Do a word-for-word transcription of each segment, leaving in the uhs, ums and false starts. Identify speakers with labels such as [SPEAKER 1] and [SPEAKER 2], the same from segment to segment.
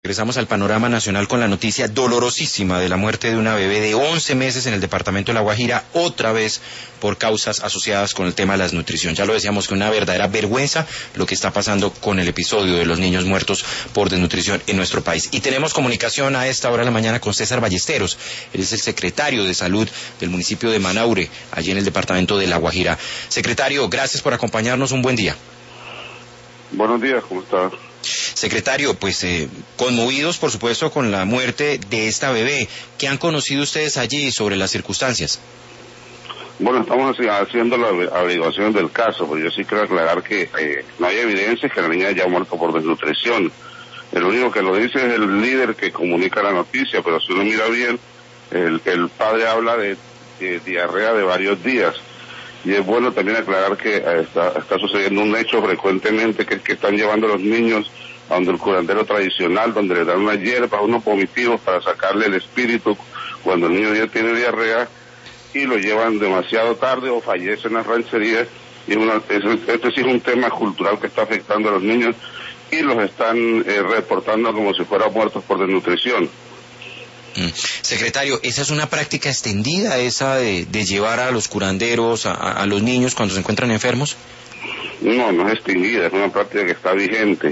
[SPEAKER 1] Regresamos al panorama nacional con la noticia dolorosísima de la muerte de una bebé de once meses en el departamento de La Guajira, otra vez por causas asociadas con el tema de la desnutrición. Ya lo decíamos, que una verdadera vergüenza lo que está pasando con el episodio de los niños muertos por desnutrición en nuestro país. Y tenemos comunicación a esta hora de la mañana con César Ballesteros. Él es el secretario de Salud del municipio de Manaure, allí en el departamento de La Guajira. Secretario, gracias por acompañarnos. Un buen día.
[SPEAKER 2] Buenos días, ¿cómo estás?
[SPEAKER 1] Secretario, pues eh, conmovidos por supuesto con la muerte de esta bebé. ¿Qué han conocido ustedes allí sobre las circunstancias?
[SPEAKER 2] Bueno, estamos haciendo la averiguación del caso, pero yo sí quiero aclarar que eh, no hay evidencia que la niña haya muerto por desnutrición. El único que lo dice es el líder que comunica la noticia, pero si uno mira bien, el, el padre habla de, de diarrea de varios días. Y es bueno también aclarar que está, está sucediendo un hecho frecuentemente, que es que están llevando a los niños a donde el curandero tradicional, donde le dan una hierba, unos vomitivos para sacarle el espíritu cuando el niño ya tiene diarrea, y lo llevan demasiado tarde o fallece en las rancherías. Y una, este sí es un tema cultural que está afectando a los niños y los están eh, reportando como si fueran muertos por desnutrición.
[SPEAKER 1] Mm. Secretario, ¿esa es una práctica extendida, esa de, de llevar a los curanderos, a, a los niños cuando se encuentran enfermos?
[SPEAKER 2] No, no es extinguida, es una práctica que está vigente.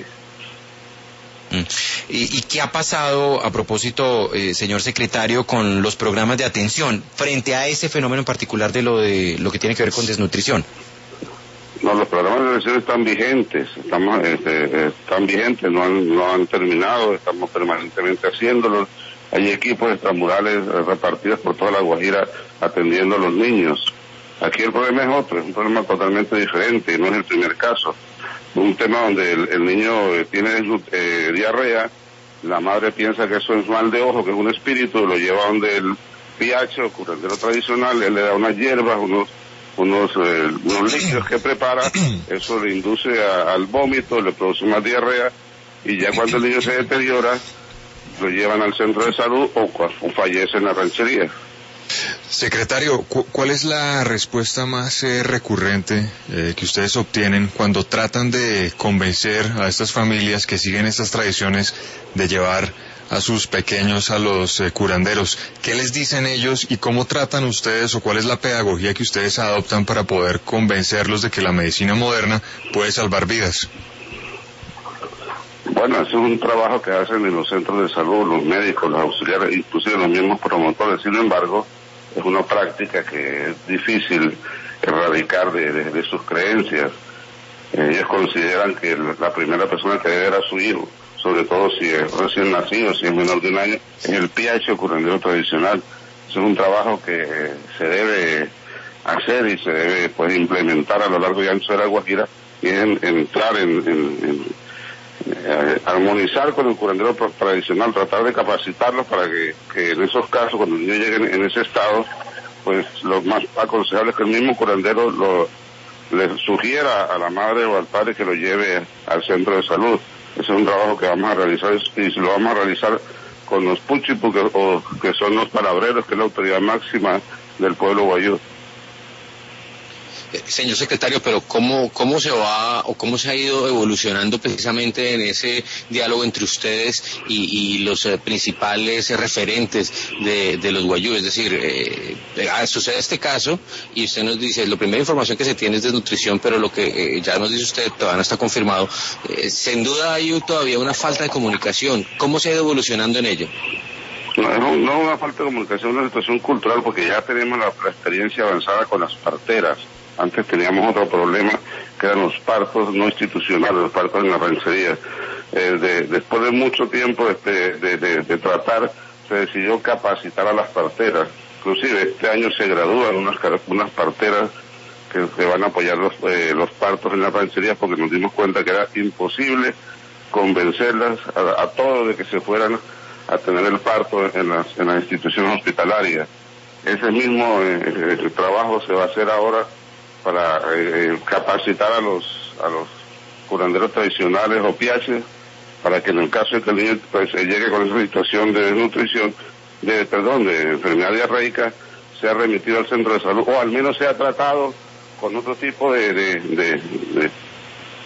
[SPEAKER 1] Mm. ¿Y, ¿Y qué ha pasado a propósito, eh, señor secretario, con los programas de atención frente a ese fenómeno en particular de lo de lo que tiene que ver con desnutrición?
[SPEAKER 2] No, los programas de atención están vigentes, estamos, este, están vigentes, no han, no han terminado, estamos permanentemente haciéndolos. Hay equipos extramurales repartidos por toda La Guajira atendiendo a los niños. Aquí el problema es otro, es un problema totalmente diferente, no es el primer caso. Un tema donde el, el niño tiene eh, diarrea, la madre piensa que eso es mal de ojo, que es un espíritu, lo lleva donde el P H o curandero tradicional, él le da unas hierbas, unos unos, eh, unos líquidos que prepara, eso le induce a, al vómito, le produce más diarrea, y ya cuando el niño se deteriora, lo llevan al centro de salud o, o fallece en la ranchería.
[SPEAKER 3] Secretario, cu ¿cuál es la respuesta más eh, recurrente eh, que ustedes obtienen cuando tratan de convencer a estas familias que siguen estas tradiciones de llevar a sus pequeños a los eh, curanderos? ¿Qué les dicen ellos y cómo tratan ustedes, o cuál es la pedagogía que ustedes adoptan para poder convencerlos de que la medicina moderna puede salvar vidas?
[SPEAKER 2] Bueno, eso es un trabajo que hacen en los centros de salud, los médicos, los auxiliares, inclusive los mismos promotores. Sin embargo, es una práctica que es difícil erradicar de, de, de sus creencias. Ellos consideran que la primera persona que debe ver a su hijo, sobre todo si es recién nacido, si es menor de un año, es el P H o curandero tradicional. Eso es un trabajo que se debe hacer y se debe pues implementar a lo largo y ancho de La Guajira, y en, en entrar en... en, en Eh, armonizar con el curandero tradicional, tratar de capacitarlos para que, que en esos casos, cuando el niño llegue en, en ese estado, pues lo más aconsejable es que el mismo curandero lo, le sugiera a la madre o al padre que lo lleve al centro de salud. Ese es un trabajo que vamos a realizar, y lo vamos a realizar con los puchipu, que, o, que son los palabreros, que es la autoridad máxima del pueblo guayú.
[SPEAKER 4] Señor secretario, pero ¿cómo, cómo se va o cómo se ha ido evolucionando precisamente en ese diálogo entre ustedes y, y los eh, principales eh, referentes de, de los guayú? Es decir, eh, eh, sucede este caso y usted nos dice, la primera información que se tiene es desnutrición, pero lo que eh, ya nos dice usted todavía no está confirmado. Eh, sin duda hay todavía una falta de comunicación. ¿Cómo se ha ido evolucionando en ello?
[SPEAKER 2] No, no, no una falta de comunicación, es una situación cultural, porque ya tenemos la, la experiencia avanzada con las parteras. Antes teníamos otro problema, que eran los partos no institucionales, los partos en la ranchería. Eh, de, después de mucho tiempo de, de, de, de tratar, se decidió capacitar a las parteras. Inclusive este año se gradúan unas, unas parteras que, que van a apoyar los, eh, los partos en la ranchería, porque nos dimos cuenta que era imposible convencerlas a, a todos de que se fueran a tener el parto en las, en las instituciones hospitalarias. Ese mismo eh, el trabajo se va a hacer ahora para eh, capacitar a los a los curanderos tradicionales o P H, para que en el caso de que el niño pues, llegue con esa situación de desnutrición, de perdón, de enfermedad diarreica, sea remitido al centro de salud, o al menos sea tratado con otro tipo de, de, de, de,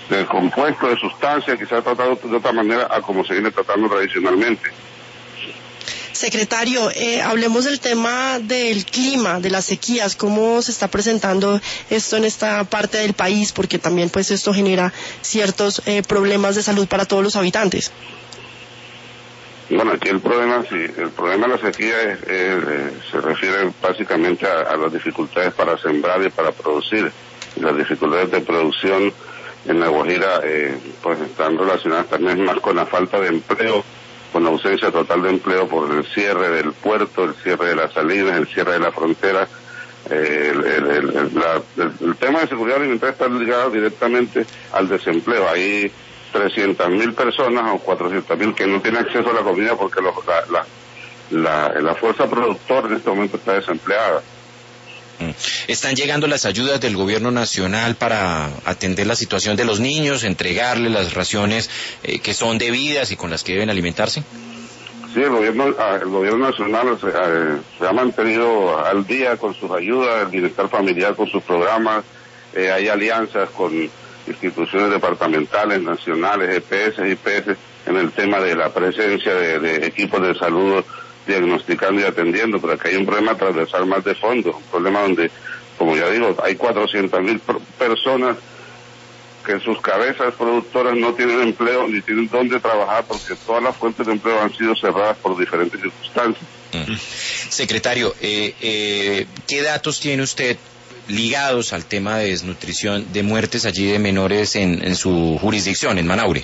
[SPEAKER 2] de compuesto, de sustancia, que se ha tratado de otra manera a como se viene tratando tradicionalmente.
[SPEAKER 5] Secretario, eh, hablemos del tema del clima, de las sequías, cómo se está presentando esto en esta parte del país, porque también pues esto genera ciertos eh, problemas de salud para todos los habitantes.
[SPEAKER 2] Bueno, aquí el problema, sí, el problema de la sequía es, eh, se refiere básicamente a, a las dificultades para sembrar y para producir. Y las dificultades de producción en La Guajira eh, pues están relacionadas también más con la falta de empleo, con la ausencia total de empleo por el cierre del puerto, el cierre de las salinas, el cierre de la frontera. Eh, el, el, el, el, la, el, el tema de seguridad alimentaria está ligado directamente al desempleo. Hay trescientas mil personas o cuatrocientas mil que no tienen acceso a la comida porque los, la, la, la, la fuerza productora en este momento está desempleada.
[SPEAKER 1] ¿Están llegando las ayudas del gobierno nacional para atender la situación de los niños, entregarles las raciones eh, que son debidas y con las que deben alimentarse?
[SPEAKER 2] Sí, el gobierno, el gobierno nacional se, eh, se ha mantenido al día con sus ayudas, el bienestar familiar con sus programas, eh, hay alianzas con instituciones departamentales, nacionales, E P S, I P S, en el tema de la presencia de, de equipos de salud diagnosticando y atendiendo, pero aquí hay un problema transversal más de fondo, un problema donde, como ya digo, hay cuatrocientas mil personas que en sus cabezas productoras no tienen empleo ni tienen dónde trabajar porque todas las fuentes de empleo han sido cerradas por diferentes circunstancias.
[SPEAKER 1] Uh-huh. Secretario, eh, eh, ¿qué datos tiene usted ligados al tema de desnutrición, de muertes allí de menores en, en su jurisdicción, en Manaure?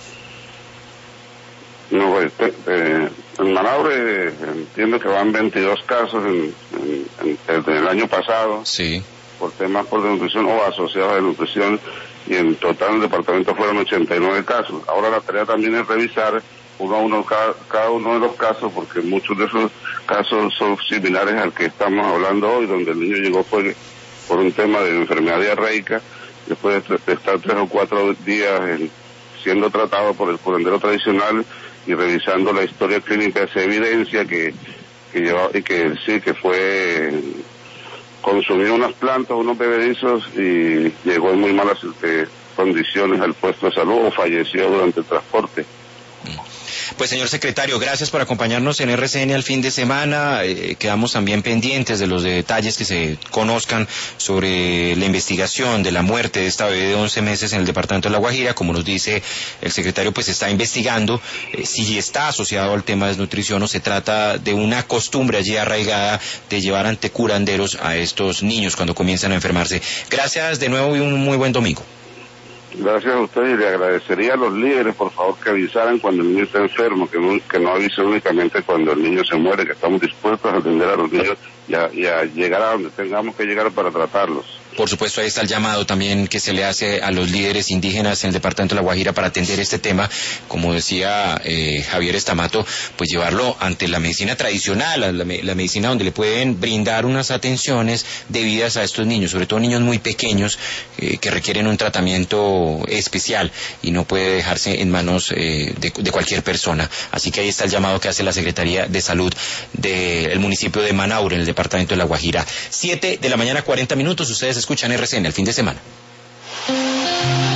[SPEAKER 2] No, pues, eh, en Manaure eh, entiendo que van veintidós casos en, en, en, desde el año pasado.
[SPEAKER 1] Sí.
[SPEAKER 2] Por temas por desnutrición o asociados a desnutrición, y en total en el departamento fueron ochenta y nueve casos. Ahora la tarea también es revisar uno a uno cada, cada uno de los casos, porque muchos de esos casos son similares al que estamos hablando hoy, donde el niño llegó por, por un tema de enfermedad diarreica, después de estar tres o cuatro días en, siendo tratado por el curandero tradicional y revisando la historia clínica, se evidencia que, que lleva, y que sí, que fue... consumió unas plantas, unos bebedizos y llegó en muy malas eh, condiciones al puesto de salud o falleció durante el transporte.
[SPEAKER 1] Pues señor secretario, gracias por acompañarnos en R C N al fin de semana. Eh, quedamos también pendientes de los detalles que se conozcan sobre la investigación de la muerte de esta bebé de once meses en el departamento de La Guajira. Como nos dice el secretario, pues está investigando eh, si está asociado al tema de desnutrición o se trata de una costumbre allí arraigada de llevar ante curanderos a estos niños cuando comienzan a enfermarse. Gracias de nuevo y un muy buen domingo.
[SPEAKER 2] Gracias a ustedes y le agradecería a los líderes, por favor, que avisaran cuando el niño está enfermo, que no, que no avisen únicamente cuando el niño se muere, que estamos dispuestos a atender a los niños y a, y a llegar a donde tengamos que llegar para tratarlos.
[SPEAKER 1] Por supuesto, ahí está el llamado también que se le hace a los líderes indígenas en el departamento de La Guajira para atender este tema, como decía eh, Javier Estamato, pues llevarlo ante la medicina tradicional, la, la medicina donde le pueden brindar unas atenciones debidas a estos niños, sobre todo niños muy pequeños eh, que requieren un tratamiento especial y no puede dejarse en manos eh, de, de cualquier persona. Así que ahí está el llamado que hace la Secretaría de Salud del municipio de Manaure, en el departamento de La Guajira. Siete de la mañana, cuarenta minutos, ustedes escuchan R C N el fin de semana.